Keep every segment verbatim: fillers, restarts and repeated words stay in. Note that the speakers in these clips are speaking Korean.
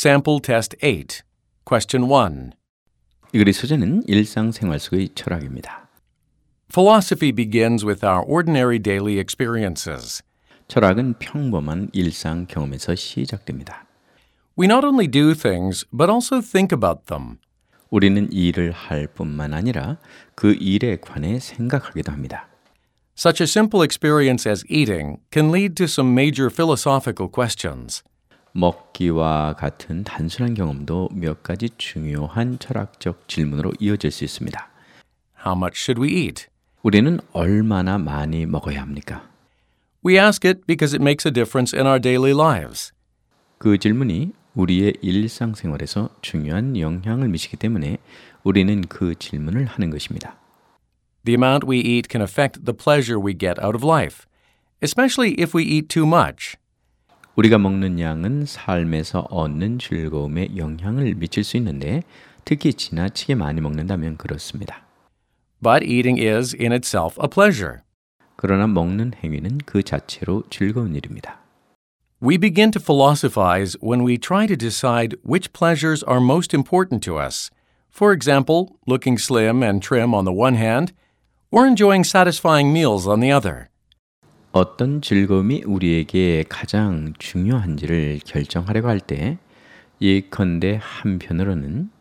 Sample Test eight. Question one. 이 글의 소재는 일상생활 속의 철학입니다. Philosophy begins with our ordinary daily experiences. 철학은 평범한 일상 경험에서 시작됩니다. We not only do things, but also think about them. 우리는 일을 할 뿐만 아니라 그 일에 관해 생각하기도 합니다. Such a simple experience as eating can lead to some major philosophical questions. 먹기와 같은 단순한 경험도 몇 가지 중요한 철학적 질문으로 이어질 수 있습니다. How much should we eat? 우리는 얼마나 많이 먹어야 합니까? We ask it because it makes a difference in our daily lives. 그 질문이 우리의 일상생활에서 중요한 영향을 미치기 때문에 우리는 그 질문을 하는 것입니다. The amount we eat can affect the pleasure we get out of life, especially if we eat too much. 우리가 먹는 양은 삶에서 얻는 즐거움에 영향을 미칠 수 있는데 특히 지나치게 많이 먹는다면 그렇습니다. But eating is in itself a pleasure. 그러나 먹는 행위는 그 자체로 즐거운 일입니다. We begin to philosophize when we try to decide which pleasures are most important to us. For example, looking slim and trim on the one hand, or enjoying satisfying meals on the other. 어떤 즐거움이 우리에게 가장 중요한지를 결정하려고 할 때 예컨대 한편으로는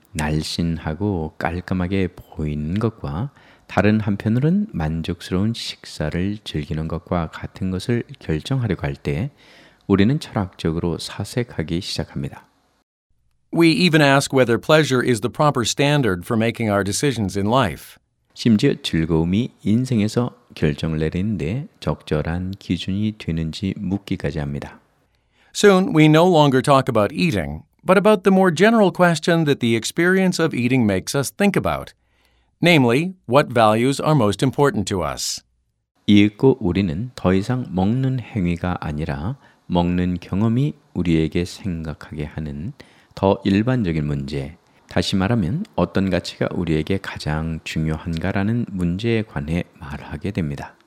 날씬하고 깔끔하게 보이는 것과 다른 한편으로는 만족스러운 식사를 즐기는 것과 같은 것을 결정하려고 할 때 우리는 철학적으로 사색하기 시작합니다. We even ask whether pleasure is the proper standard for making our decisions in life. 심지어 즐거움이 인생에서 결정을 내리는데 적절한 기준이 되는지 묻기까지 합니다. Soon, we no longer talk about eating, but about the more general question that the experience of eating makes us think about. Namely, what values are most important to us. 이윽고 우리는 더 이상 먹는 행위가 아니라 먹는 경험이 우리에게 생각하게 하는 더 일반적인 문제, 다시 말하면 어떤 가치가 우리에게 가장 중요한가라는 문제에 관해 말하게 됩니다.